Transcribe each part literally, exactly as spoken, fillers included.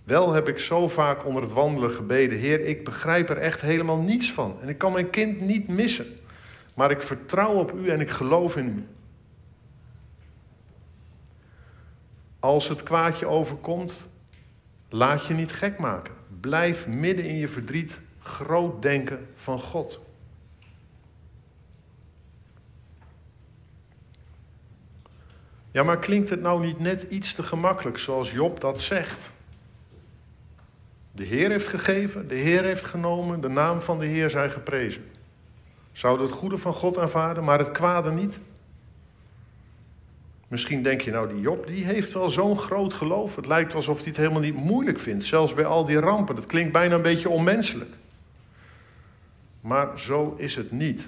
Wel heb ik zo vaak onder het wandelen gebeden: Heer, ik begrijp er echt helemaal niets van. En ik kan mijn kind niet missen. Maar ik vertrouw op u en ik geloof in u. Als het kwaadje overkomt, laat je niet gek maken. Blijf midden in je verdriet groot denken van God. Ja, maar klinkt het nou niet net iets te gemakkelijk zoals Job dat zegt? De Heer heeft gegeven, de Heer heeft genomen, de naam van de Heer zij geprezen. Zou het goede van God aanvaarden, maar het kwade niet? Misschien denk je, nou die Job, die heeft wel zo'n groot geloof. Het lijkt alsof hij het helemaal niet moeilijk vindt, zelfs bij al die rampen. Dat klinkt bijna een beetje onmenselijk. Maar zo is het niet.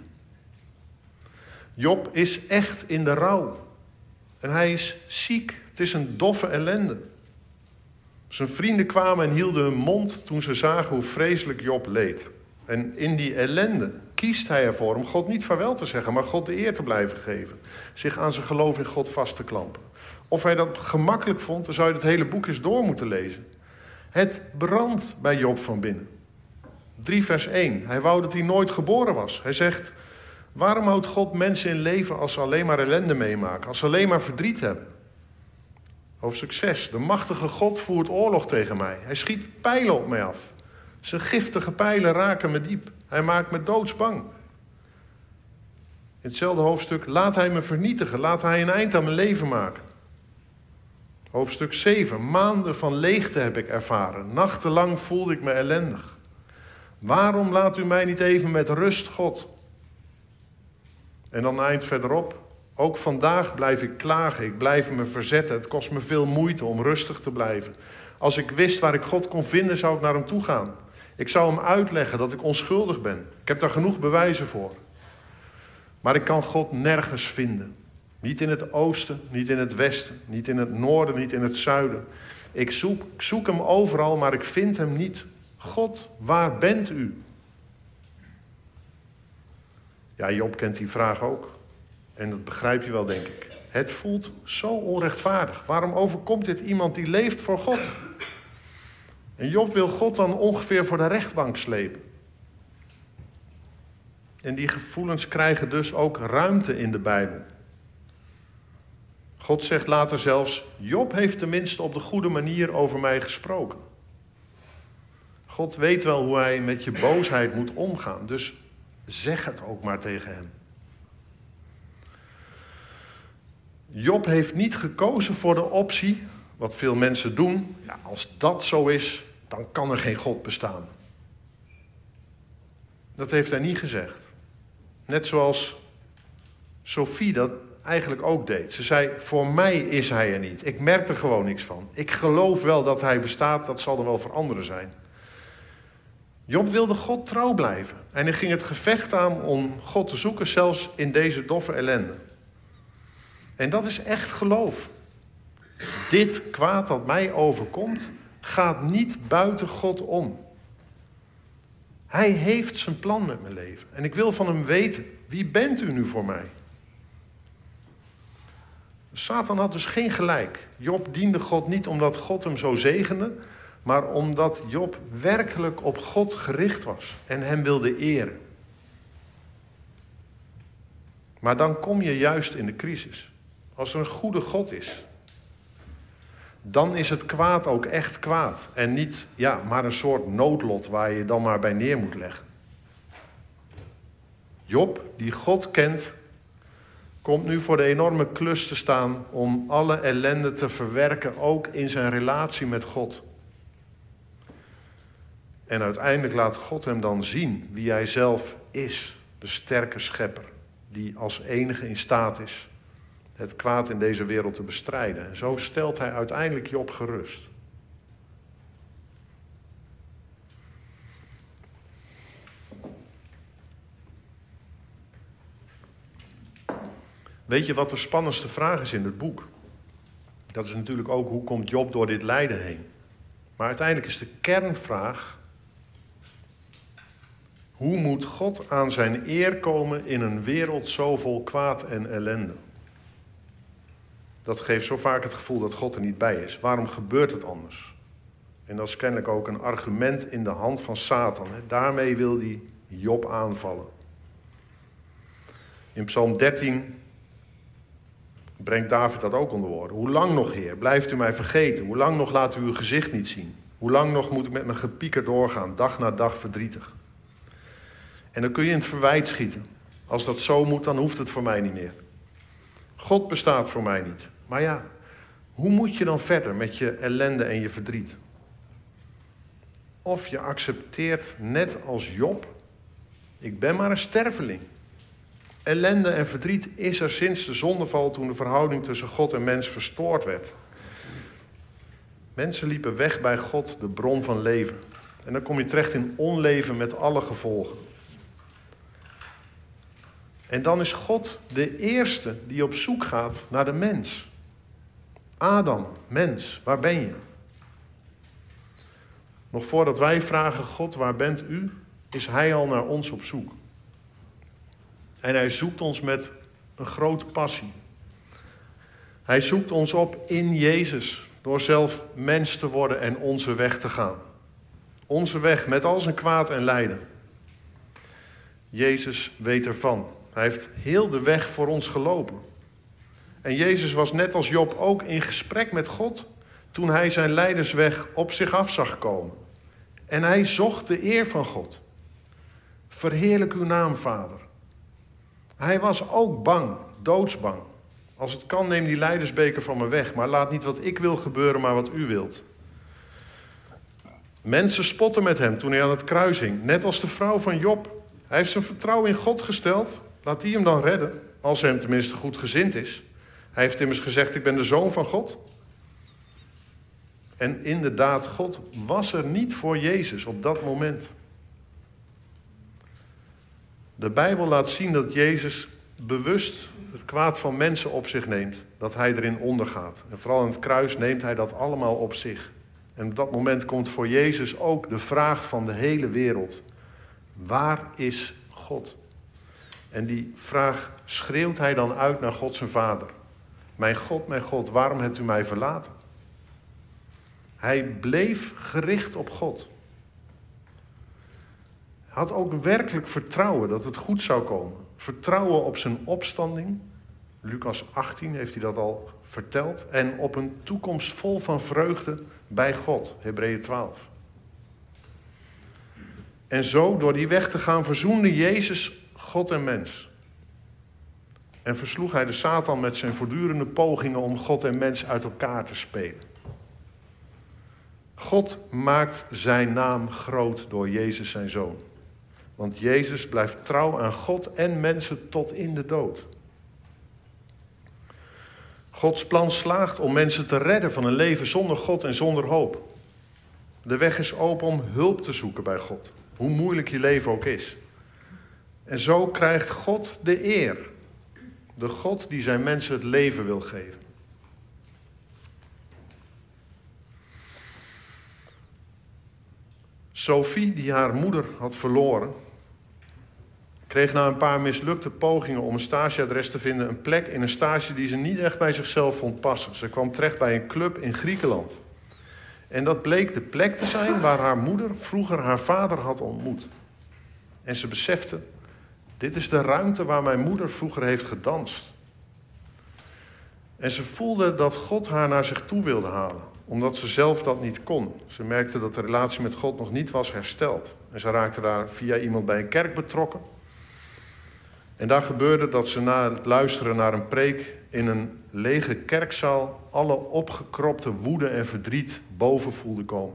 Job is echt in de rouw. En hij is ziek. Het is een doffe ellende. Zijn vrienden kwamen en hielden hun mond toen ze zagen hoe vreselijk Job leed. En in die ellende kiest hij ervoor om God niet vaarwel te zeggen, maar God de eer te blijven geven. Zich aan zijn geloof in God vast te klampen. Of hij dat gemakkelijk vond, dan zou je het hele boek eens door moeten lezen. Het brandt bij Job van binnen. drie vers één. Hij wou dat hij nooit geboren was. Hij zegt: waarom houdt God mensen in leven als ze alleen maar ellende meemaken? Als ze alleen maar verdriet hebben? Hoofdstuk zes. De machtige God voert oorlog tegen mij. Hij schiet pijlen op mij af. Zijn giftige pijlen raken me diep. Hij maakt me doodsbang. In hetzelfde hoofdstuk: laat hij me vernietigen. Laat hij een eind aan mijn leven maken. Hoofdstuk zeven. Maanden van leegte heb ik ervaren. Nachtenlang voelde ik me ellendig. Waarom laat u mij niet even met rust, God? En dan een eind verderop. Ook vandaag blijf ik klagen. Ik blijf me verzetten. Het kost me veel moeite om rustig te blijven. Als ik wist waar ik God kon vinden, zou ik naar hem toe gaan. Ik zou hem uitleggen dat ik onschuldig ben. Ik heb daar genoeg bewijzen voor. Maar ik kan God nergens vinden. Niet in het oosten, niet in het westen, niet in het noorden, niet in het zuiden. Ik zoek, ik zoek hem overal, maar ik vind hem niet. God, waar bent u? Ja, Job kent die vraag ook. En dat begrijp je wel, denk ik. Het voelt zo onrechtvaardig. Waarom overkomt dit iemand die leeft voor God? En Job wil God dan ongeveer voor de rechtbank slepen. En die gevoelens krijgen dus ook ruimte in de Bijbel. God zegt later zelfs: Job heeft tenminste op de goede manier over mij gesproken. God weet wel hoe hij met je boosheid moet omgaan. Dus zeg het ook maar tegen hem. Job heeft niet gekozen voor de optie, wat veel mensen doen: ja, als dat zo is, dan kan er geen God bestaan. Dat heeft hij niet gezegd. Net zoals Sophie dat eigenlijk ook deed. Ze zei: voor mij is hij er niet. Ik merk er gewoon niks van. Ik geloof wel dat hij bestaat, dat zal er wel voor anderen zijn. Job wilde God trouw blijven. En hij ging het gevecht aan om God te zoeken, zelfs in deze doffe ellende. En dat is echt geloof. Dit kwaad dat mij overkomt, gaat niet buiten God om. Hij heeft zijn plan met mijn leven. En ik wil van hem weten: wie bent u nu voor mij? Satan had dus geen gelijk. Job diende God niet omdat God hem zo zegende, maar omdat Job werkelijk op God gericht was en hem wilde eren. Maar dan kom je juist in de crisis. Als er een goede God is, dan is het kwaad ook echt kwaad. En niet ja, maar een soort noodlot waar je je dan maar bij neer moet leggen. Job, die God kent, komt nu voor de enorme klus te staan om alle ellende te verwerken, ook in zijn relatie met God. En uiteindelijk laat God hem dan zien wie hij zelf is, de sterke schepper, die als enige in staat is het kwaad in deze wereld te bestrijden. En zo stelt hij uiteindelijk Job gerust. Weet je wat de spannendste vraag is in het boek? Dat is natuurlijk ook: hoe komt Job door dit lijden heen? Maar uiteindelijk is de kernvraag: hoe moet God aan zijn eer komen in een wereld zo vol kwaad en ellende? Dat geeft zo vaak het gevoel dat God er niet bij is. Waarom gebeurt het anders? En dat is kennelijk ook een argument in de hand van Satan. Daarmee wil hij Job aanvallen. In Psalm dertien brengt David dat ook onder woorden. Hoe lang nog, Heer, blijft u mij vergeten? Hoe lang nog laat u uw gezicht niet zien? Hoe lang nog moet ik met mijn gepieker doorgaan, dag na dag verdrietig? En dan kun je in het verwijt schieten. Als dat zo moet, dan hoeft het voor mij niet meer. God bestaat voor mij niet. Maar ja, hoe moet je dan verder met je ellende en je verdriet? Of je accepteert, net als Job, ik ben maar een sterveling. Ellende en verdriet is er sinds de zondeval, toen de verhouding tussen God en mens verstoord werd. Mensen liepen weg bij God, de bron van leven. En dan kom je terecht in onleven met alle gevolgen. En dan is God de eerste die op zoek gaat naar de mens. Adam, mens, waar ben je? Nog voordat wij vragen, God, waar bent u? Is hij al naar ons op zoek. En hij zoekt ons met een grote passie. Hij zoekt ons op in Jezus, door zelf mens te worden en onze weg te gaan. Onze weg met al zijn kwaad en lijden. Jezus weet ervan. Hij heeft heel de weg voor ons gelopen. En Jezus was net als Job ook in gesprek met God toen hij zijn leidersweg op zich af zag komen. En hij zocht de eer van God. Verheerlijk uw naam, Vader. Hij was ook bang, doodsbang. Als het kan, neem die leidersbeker van me weg, maar laat niet wat ik wil gebeuren, maar wat u wilt. Mensen spotten met hem toen hij aan het kruis hing, net als de vrouw van Job. Hij heeft zijn vertrouwen in God gesteld. Laat die hem dan redden, als hij hem tenminste goed gezind is. Hij heeft immers gezegd, ik ben de zoon van God. En inderdaad, God was er niet voor Jezus op dat moment. De Bijbel laat zien dat Jezus bewust het kwaad van mensen op zich neemt. Dat hij erin ondergaat. En vooral aan het kruis neemt hij dat allemaal op zich. En op dat moment komt voor Jezus ook de vraag van de hele wereld. Waar is God? En die vraag schreeuwt hij dan uit naar God zijn Vader. Mijn God, mijn God, waarom hebt u mij verlaten? Hij bleef gericht op God. Hij had ook werkelijk vertrouwen dat het goed zou komen. Vertrouwen op zijn opstanding. Lucas achttien heeft hij dat al verteld. En op een toekomst vol van vreugde bij God. Hebreeën twaalf. En zo, door die weg te gaan, verzoende Jezus God en mens. En versloeg hij de Satan met zijn voortdurende pogingen om God en mens uit elkaar te spelen. God maakt zijn naam groot door Jezus zijn Zoon. Want Jezus blijft trouw aan God en mensen tot in de dood. Gods plan slaagt om mensen te redden van een leven zonder God en zonder hoop. De weg is open om hulp te zoeken bij God. Hoe moeilijk je leven ook is. En zo krijgt God de eer. De God die zijn mensen het leven wil geven. Sophie, die haar moeder had verloren, kreeg na een paar mislukte pogingen om een stageadres te vinden een plek in een stage die ze niet echt bij zichzelf vond passen. Ze kwam terecht bij een club in Griekenland. En dat bleek de plek te zijn waar haar moeder vroeger haar vader had ontmoet. En ze besefte, dit is de ruimte waar mijn moeder vroeger heeft gedanst. En ze voelde dat God haar naar zich toe wilde halen, omdat ze zelf dat niet kon. Ze merkte dat de relatie met God nog niet was hersteld. En ze raakte daar via iemand bij een kerk betrokken. En daar gebeurde dat ze na het luisteren naar een preek in een lege kerkzaal alle opgekropte woede en verdriet boven voelde komen.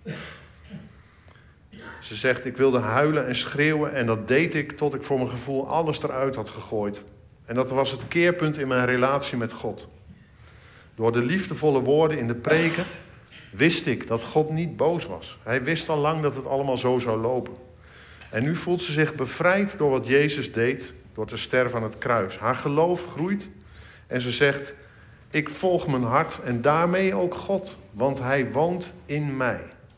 Ze zegt, ik wilde huilen en schreeuwen en dat deed ik tot ik voor mijn gevoel alles eruit had gegooid. En dat was het keerpunt in mijn relatie met God. Door de liefdevolle woorden in de preken wist ik dat God niet boos was. Hij wist al lang dat het allemaal zo zou lopen. En nu voelt ze zich bevrijd door wat Jezus deed, door te sterven aan het kruis. Haar geloof groeit en ze zegt, ik volg mijn hart en daarmee ook God, want hij woont in mij.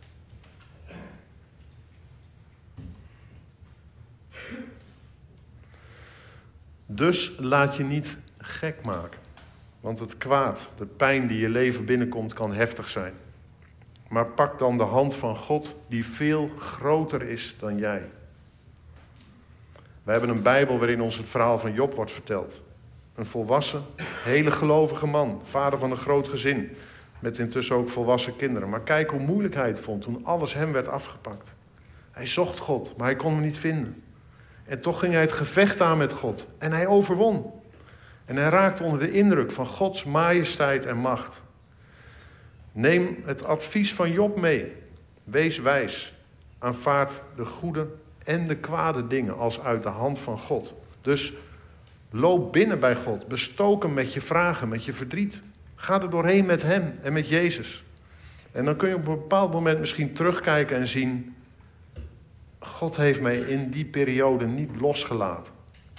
Dus laat je niet gek maken. Want het kwaad, de pijn die je leven binnenkomt, kan heftig zijn. Maar pak dan de hand van God die veel groter is dan jij. We hebben een Bijbel waarin ons het verhaal van Job wordt verteld. Een volwassen, hele gelovige man, vader van een groot gezin, met intussen ook volwassen kinderen. Maar kijk hoe moeilijk hij het vond toen alles hem werd afgepakt. Hij zocht God, maar hij kon hem niet vinden. En toch ging hij het gevecht aan met God. En hij overwon. En hij raakte onder de indruk van Gods majesteit en macht. Neem het advies van Job mee. Wees wijs. Aanvaard de goede en de kwade dingen als uit de hand van God. Dus loop binnen bij God. Bestook hem met je vragen, met je verdriet. Ga er doorheen met hem en met Jezus. En dan kun je op een bepaald moment misschien terugkijken en zien: God heeft mij in die periode niet losgelaten.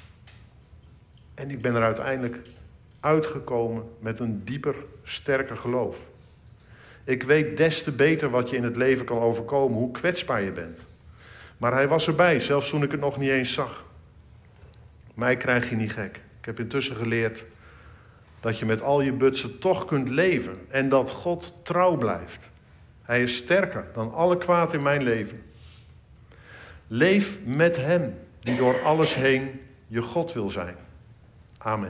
En ik ben er uiteindelijk uitgekomen met een dieper, sterker geloof. Ik weet des te beter wat je in het leven kan overkomen, hoe kwetsbaar je bent. Maar hij was erbij, zelfs toen ik het nog niet eens zag. Mij krijg je niet gek. Ik heb intussen geleerd dat je met al je butsen toch kunt leven en dat God trouw blijft. Hij is sterker dan alle kwaad in mijn leven. Leef met hem, die door alles heen je God wil zijn. Amen.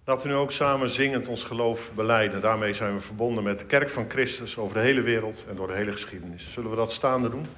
Laten we nu ook samen zingend ons geloof belijden. Daarmee zijn we verbonden met de kerk van Christus over de hele wereld en door de hele geschiedenis. Zullen we dat staande doen?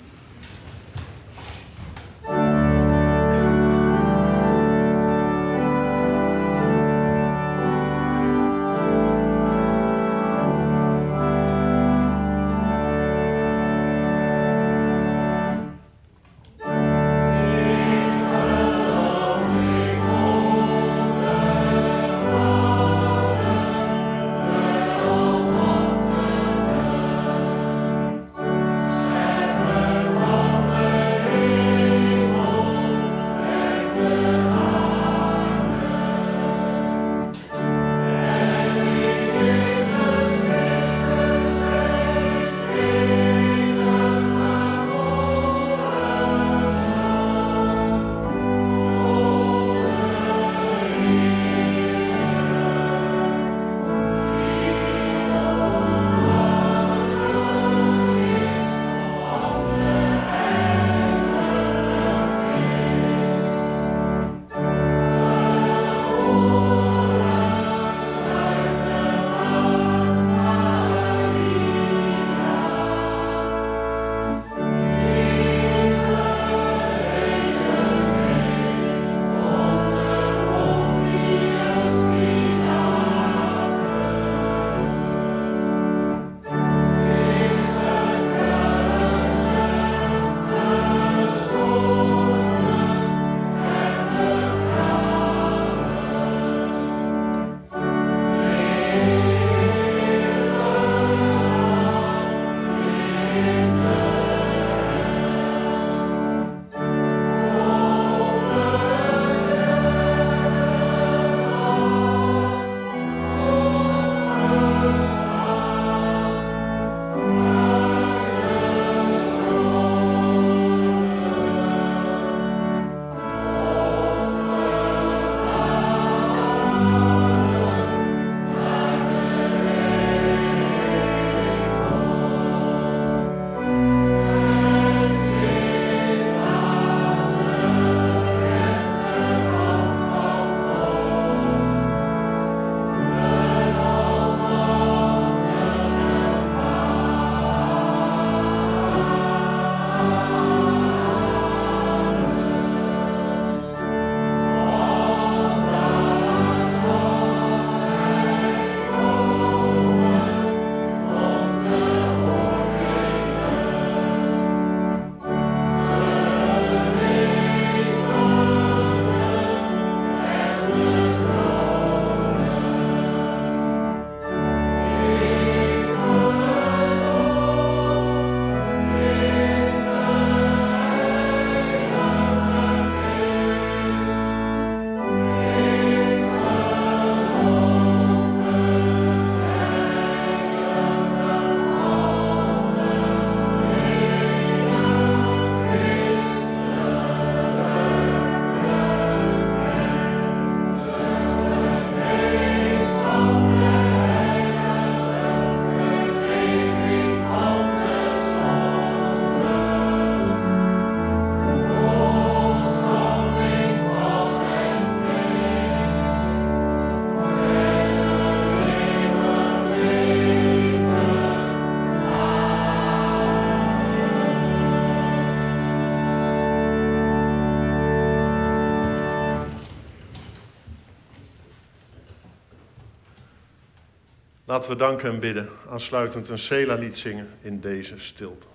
Laten we danken en bidden, aansluitend een Sela-lied zingen in deze stilte.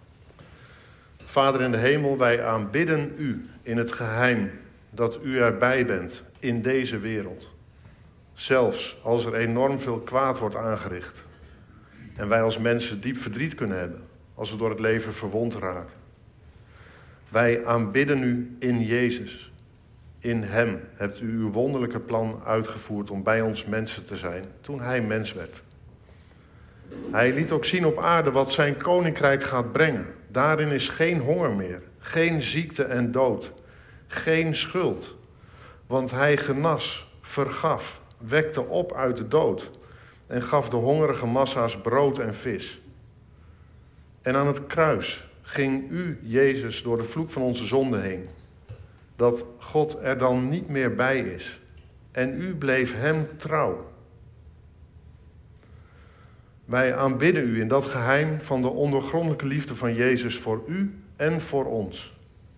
Vader in de hemel, wij aanbidden u in het geheim dat u erbij bent in deze wereld. Zelfs als er enorm veel kwaad wordt aangericht. En wij als mensen diep verdriet kunnen hebben als we door het leven verwond raken. Wij aanbidden u in Jezus. In hem hebt u uw wonderlijke plan uitgevoerd om bij ons mensen te zijn toen hij mens werd. Hij liet ook zien op aarde wat zijn koninkrijk gaat brengen. Daarin is geen honger meer, geen ziekte en dood, geen schuld. Want hij genas, vergaf, wekte op uit de dood en gaf de hongerige massa's brood en vis. En aan het kruis ging u, Jezus, door de vloek van onze zonde heen. Dat God er dan niet meer bij is. en u bleef hem trouw. Wij aanbidden u in dat geheim van de ondoorgrondelijke liefde van Jezus voor u en voor ons.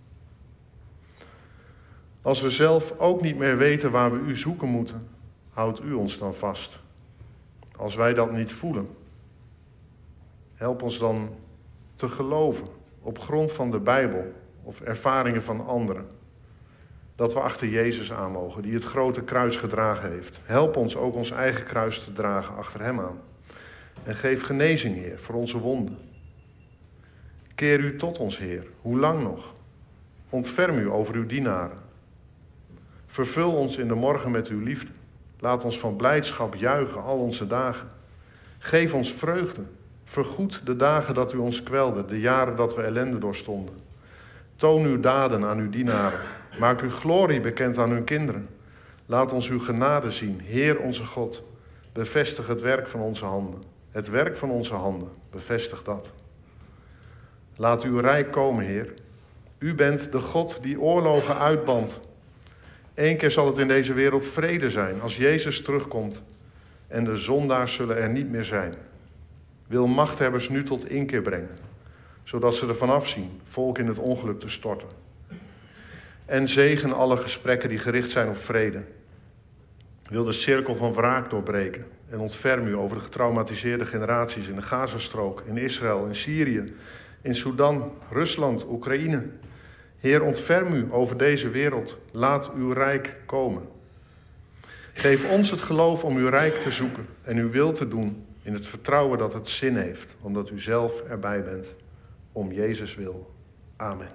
Als we zelf ook niet meer weten waar we u zoeken moeten, houdt u ons dan vast. Als wij dat niet voelen, help ons dan te geloven op grond van de Bijbel of ervaringen van anderen. Dat we achter Jezus aan mogen, die het grote kruis gedragen heeft. Help ons ook ons eigen kruis te dragen achter hem aan. En geef genezing, Heer, voor onze wonden. Keer u tot ons, Heer. Hoe lang nog? Ontferm u over uw dienaren. Vervul ons in de morgen met uw liefde. Laat ons van blijdschap juichen al onze dagen. Geef ons vreugde. Vergoed de dagen dat u ons kwelde, de jaren dat we ellende doorstonden. Toon uw daden aan uw dienaren. Maak uw glorie bekend aan uw kinderen. Laat ons uw genade zien, Heer onze God. Bevestig het werk van onze handen. Het werk van onze handen, bevestig dat. Laat uw rijk komen, Heer. U bent de God die oorlogen uitbandt. Eén keer zal het in deze wereld vrede zijn als Jezus terugkomt en de zondaars zullen er niet meer zijn. Wil machthebbers nu tot inkeer brengen, zodat ze ervan afzien volk in het ongeluk te storten. En zegen alle gesprekken die gericht zijn op vrede. Wil de cirkel van wraak doorbreken en ontferm u over de getraumatiseerde generaties in de Gazastrook, in Israël, in Syrië, in Sudan, Rusland, Oekraïne. Heer, ontferm u over deze wereld. Laat uw rijk komen. Geef ons het geloof om uw rijk te zoeken en uw wil te doen in het vertrouwen dat het zin heeft, omdat u zelf erbij bent. Om Jezus wil. Amen.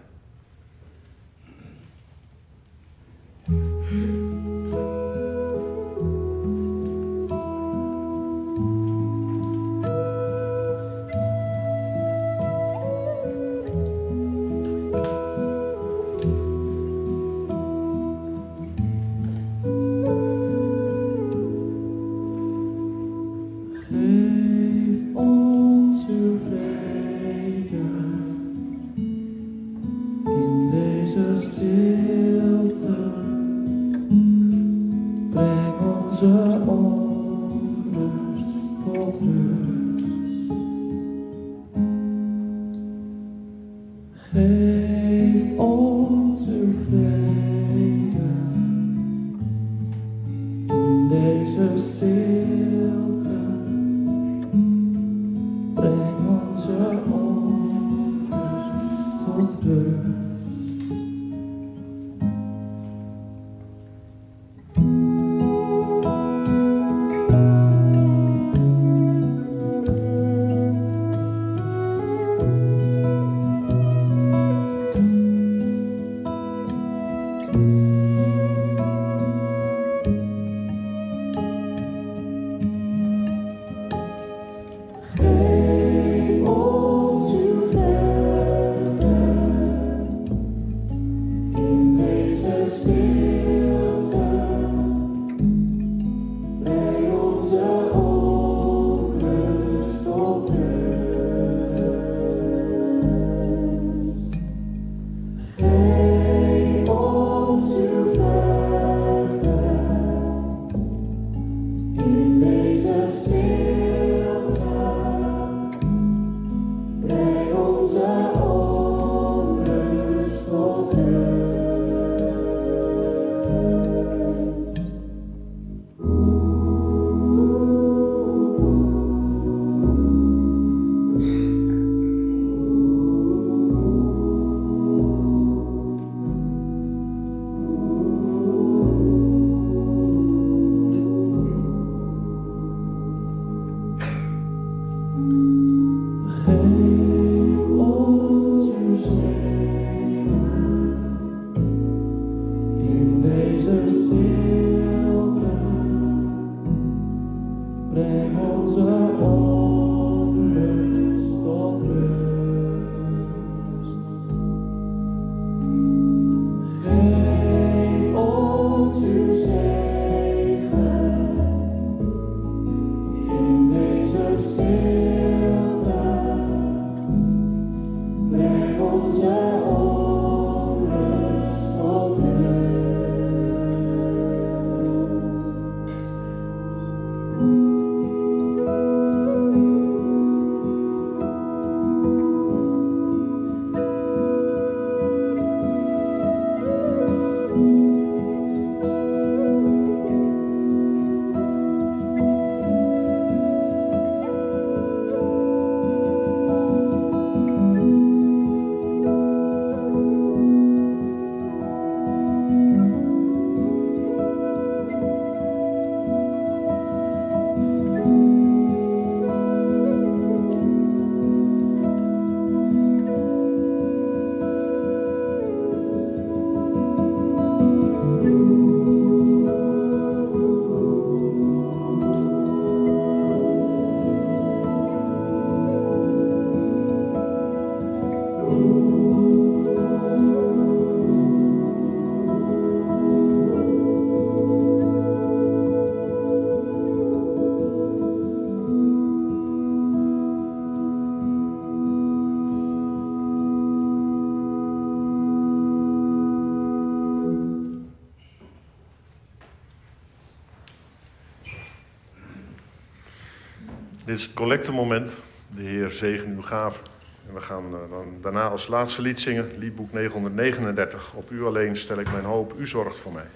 Dit is het collectemoment. De Heer zegen uw gaven. En we gaan uh, dan daarna als laatste lied zingen, liedboek negenhonderdnegenendertig. Op u alleen stel ik mijn hoop, u zorgt voor mij.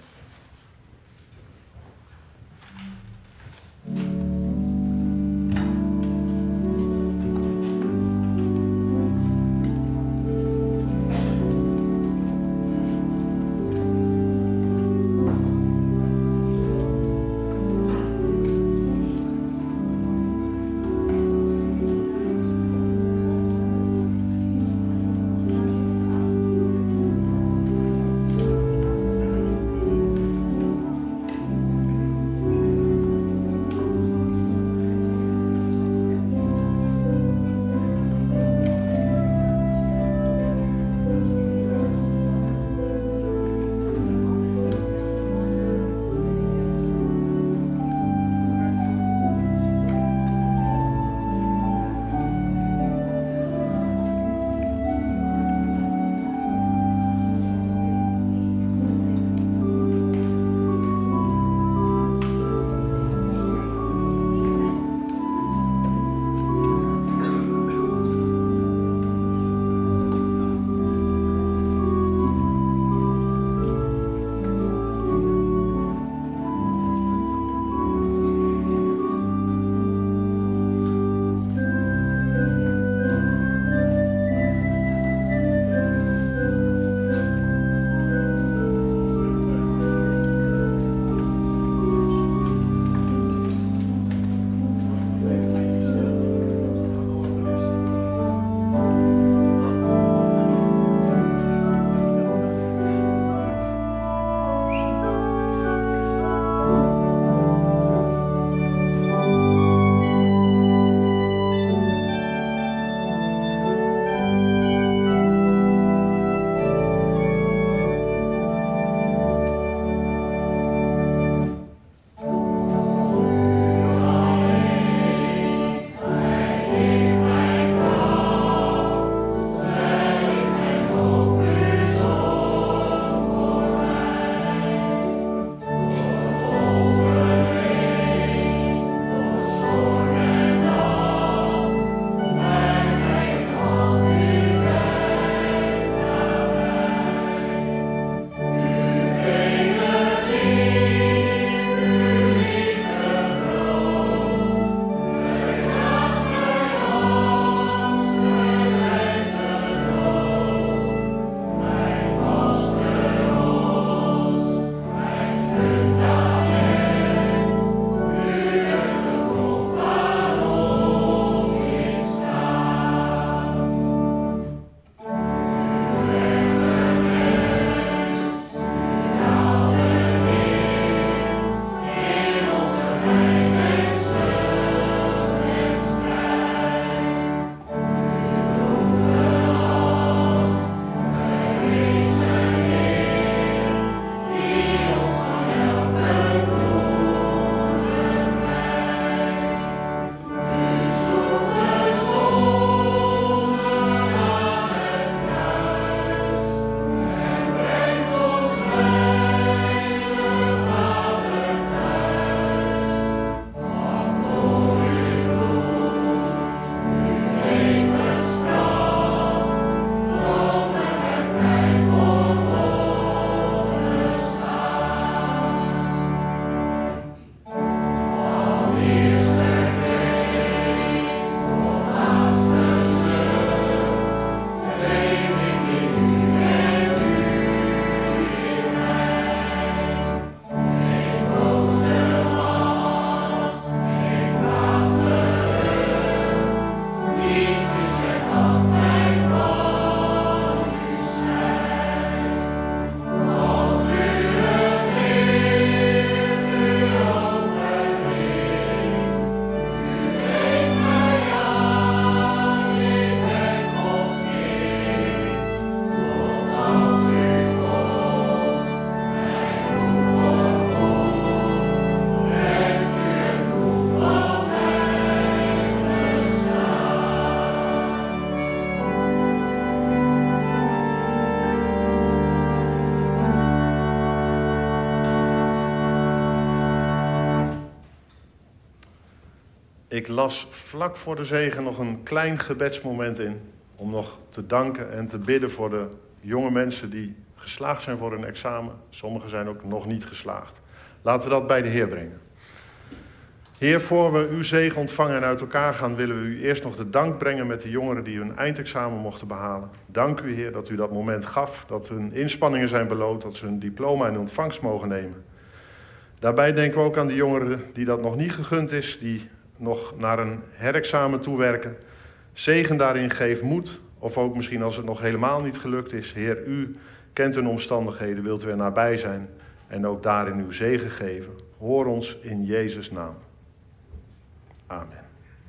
Ik las vlak voor de zegen nog een klein gebedsmoment in. Om nog te danken en te bidden voor de jonge mensen die geslaagd zijn voor hun examen. Sommigen zijn ook nog niet geslaagd. Laten we dat bij de Heer brengen. Heer, voor we uw zegen ontvangen en uit elkaar gaan, willen we u eerst nog de dank brengen met de jongeren die hun eindexamen mochten behalen. Dank u, Heer, dat u dat moment gaf, dat hun inspanningen zijn beloond, dat ze hun diploma in ontvangst mogen nemen. Daarbij denken we ook aan de jongeren die dat nog niet gegund is, die nog naar een herexamen toewerken. Zegen daarin, geef moed, of ook misschien als het nog helemaal niet gelukt is. Heer, u kent hun omstandigheden, wilt u er nabij zijn en ook daarin uw zegen geven. Hoor ons in Jezus' naam. Amen.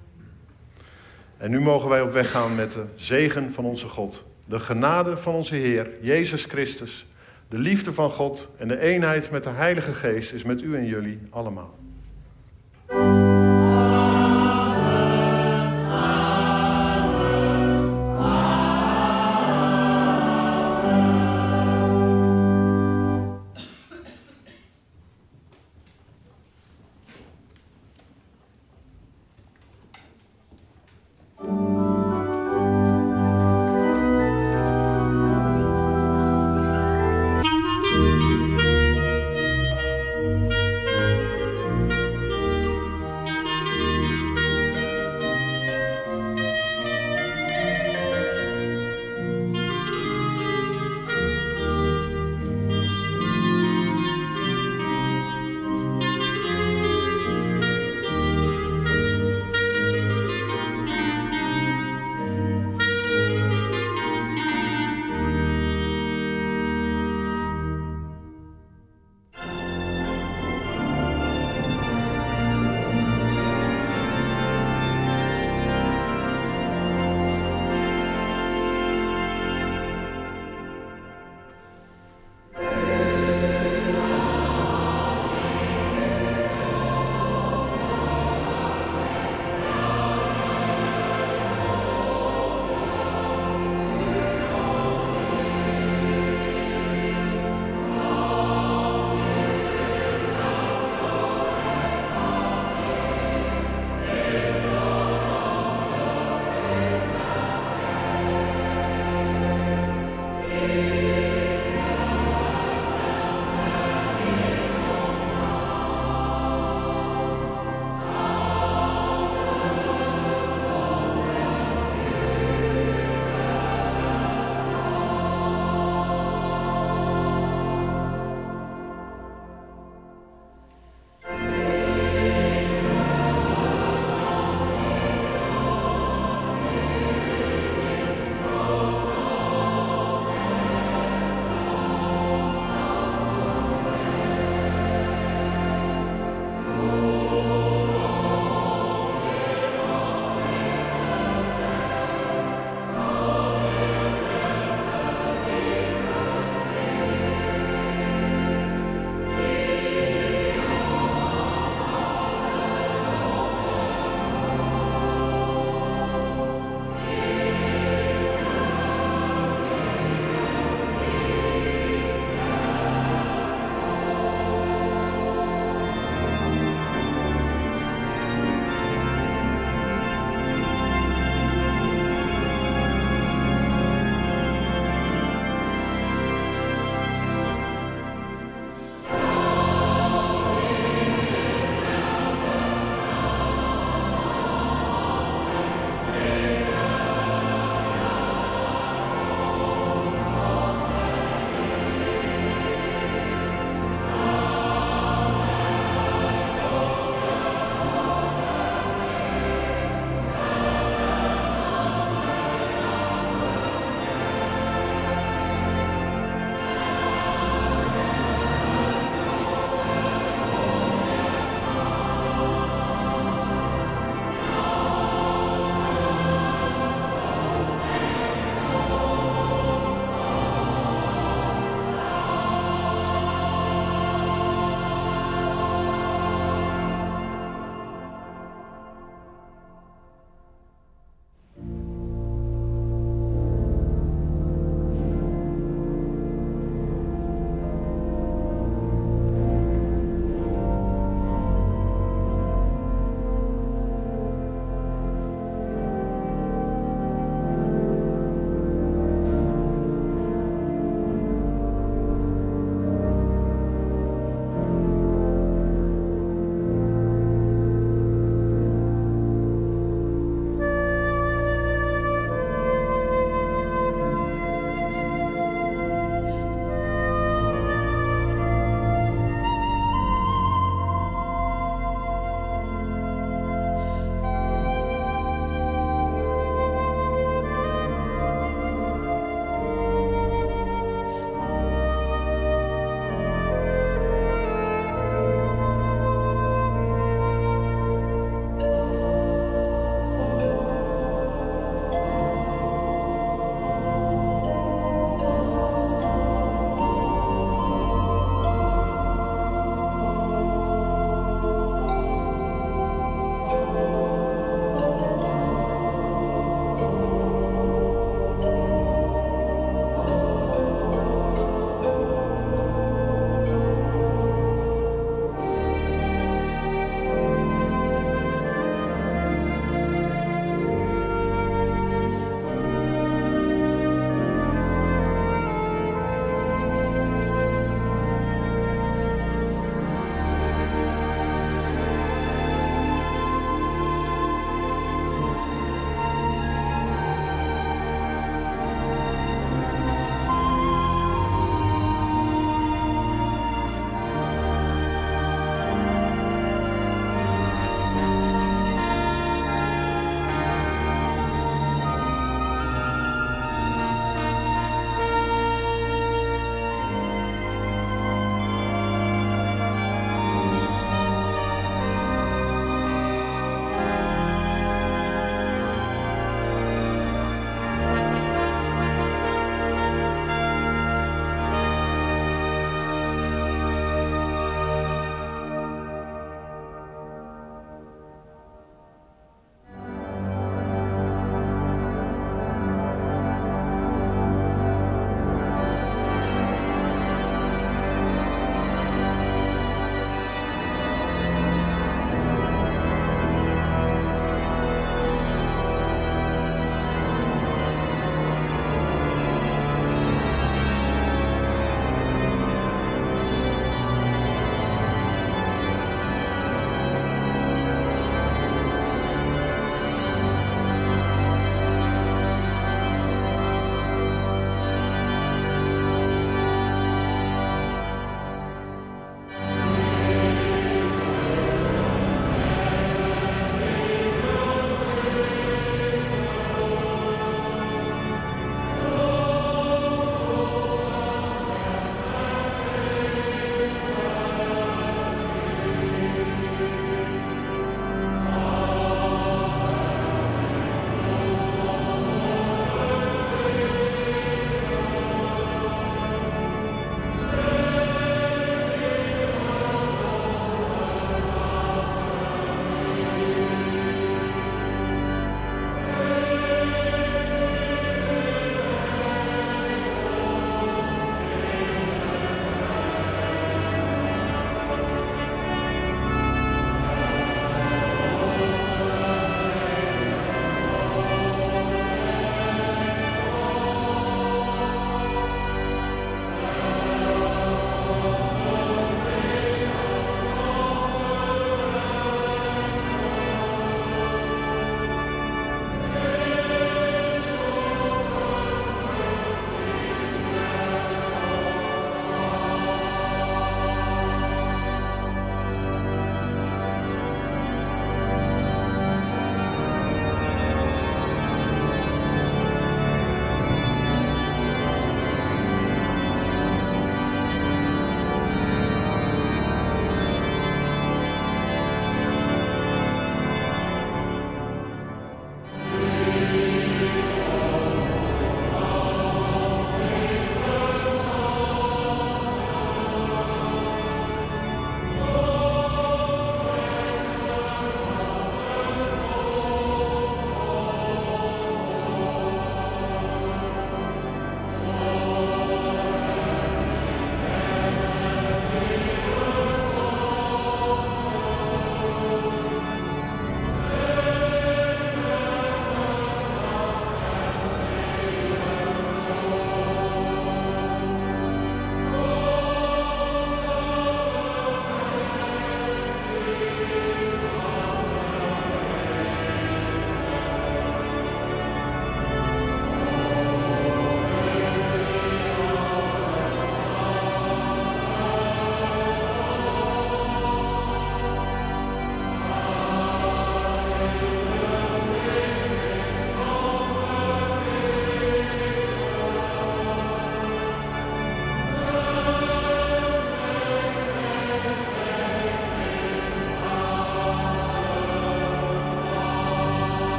En nu mogen wij op weg gaan met de zegen van onze God. De genade van onze Heer, Jezus Christus, de liefde van God en de eenheid met de Heilige Geest is met u en jullie allemaal.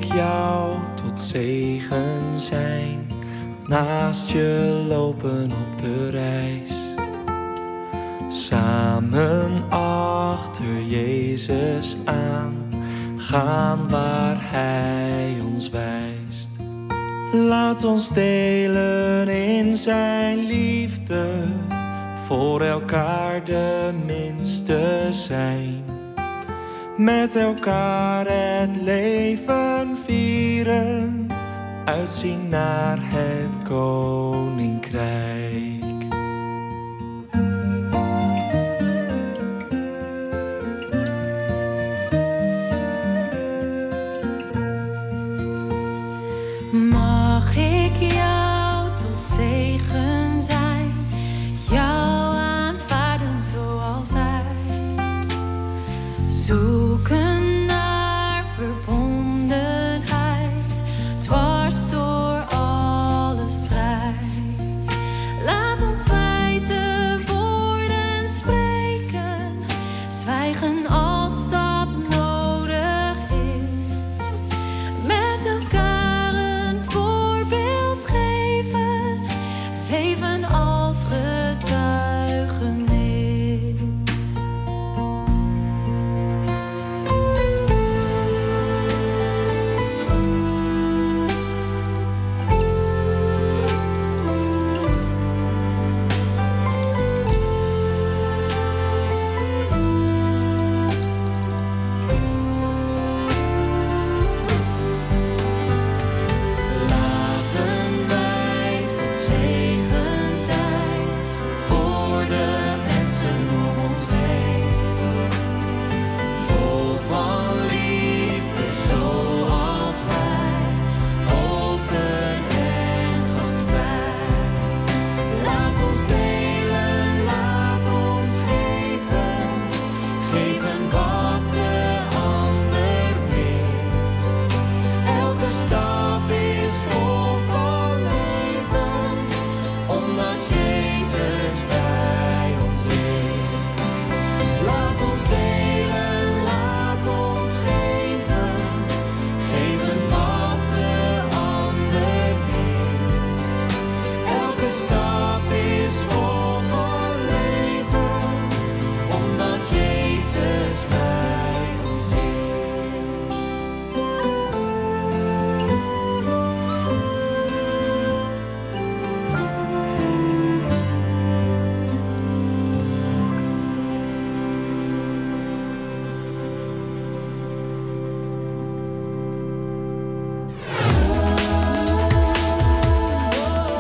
ik jou tot zegen zijn, naast je lopen op de reis. Samen achter Jezus aan, gaan waar Hij ons wijst. Laat ons delen in zijn liefde, voor elkaar de minste zijn. Met elkaar het leven vieren, uitzien naar het komen.